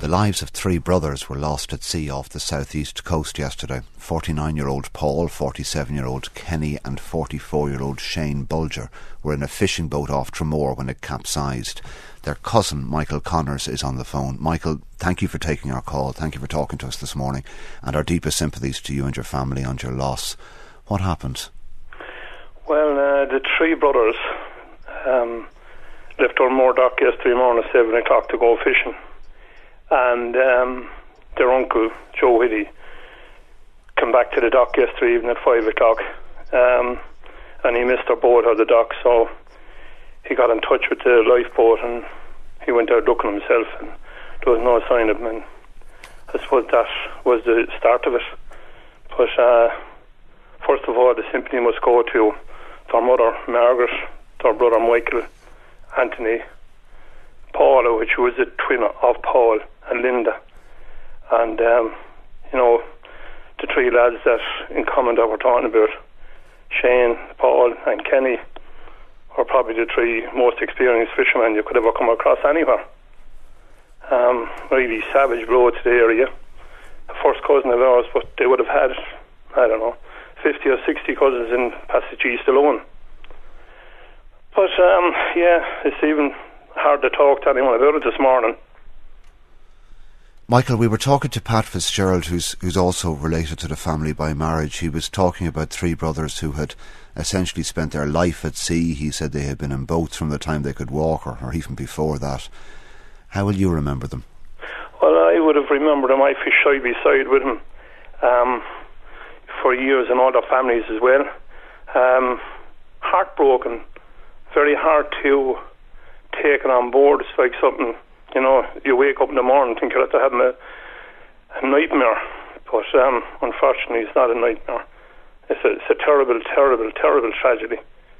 The lives of three brothers were lost at sea off the southeast coast yesterday. 49-year-old Paul, 47-year-old Kenny and 44-year-old Shane Bulger were in a fishing boat off Tramore when it capsized. Their cousin, Michael Connors, is on the phone. Michael, thank you for taking our call. Thank you for talking to us this morning. And our deepest sympathies to you and your family on your loss. What happened? Well, the three brothers left Tramore dock yesterday morning at 7 o'clock to go fishing. And their uncle, Joe Whitty, came back to the dock yesterday evening at 5 o'clock. And he missed their boat at the dock, so he got in touch with the lifeboat and he went out looking himself, and there was no sign of him. And I suppose that was the start of it. But first of all, the sympathy must go to their mother, Margaret, their brother, Michael, Anthony, Paula, which was a twin of Paul and Linda. And, the three lads that in common that we're talking about, Shane, Paul and Kenny, are probably the three most experienced fishermen you could ever come across anywhere. Really savage blow to the area. The first cousin of ours, but they would have had, 50 or 60 cousins in Passage East alone. But, it's even hard to talk to anyone about it this morning. Michael, we were talking to Pat Fitzgerald, who's also related to the family by marriage. He was talking about three brothers who had essentially spent their life at sea. He said they had been in boats from the time they could walk, or even before that. How will you remember them? Well, I would have remembered them. I fished side by side with them for years, and all their families as well. Heartbroken, very hard to take it on board. It's like something, you wake up in the morning and think you're after having a nightmare. But unfortunately, it's not a nightmare. It's a terrible, terrible, terrible tragedy.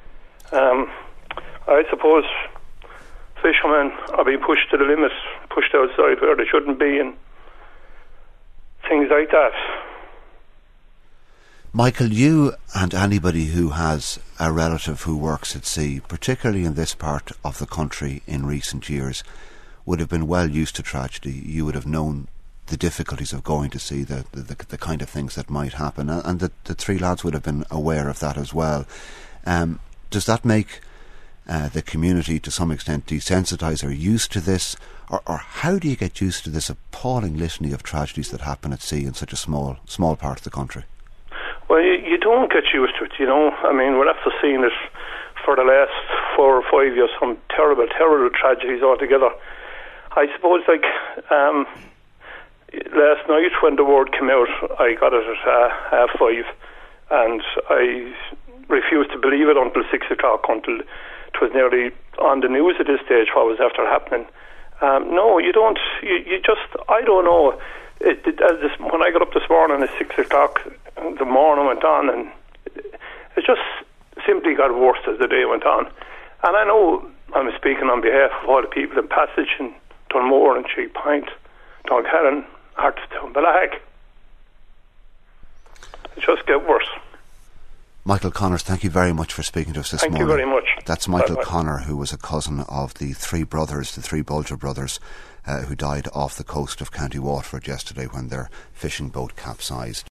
I suppose fishermen are being pushed to the limit, pushed outside where they shouldn't be, and things like that. Michael, you and anybody who has a relative who works at sea, particularly in this part of the country in recent years, would have been well used to tragedy. You would have known the difficulties of going to sea, the kind of things that might happen, and the three lads would have been aware of that as well. Does that make the community to some extent desensitised or used to this, or how do you get used to this appalling litany of tragedies that happen at sea in such a small part of the country? Well, you don't get used to it, I mean, we're after seeing it for the last 4 or 5 years, some terrible, terrible tragedies altogether. I suppose, last night when the word came out, I got it at 5:30, and I refused to believe it until 6 o'clock, until it was nearly on the news at this stage what was after happening. No, you don't. You just, I don't know. When I got up this morning at 6 o'clock, the morning went on, and it just simply got worse as the day went on. And I know I'm speaking on behalf of all the people in Passage and Dunmore and Cheap Point, Duncannon, Artstown, Belag. It just get worse. Michael Connors, thank you very much for speaking to us this morning. Thank you very much. That's Michael Connor, who was a cousin of the three Bulger brothers, who died off the coast of County Waterford yesterday when their fishing boat capsized.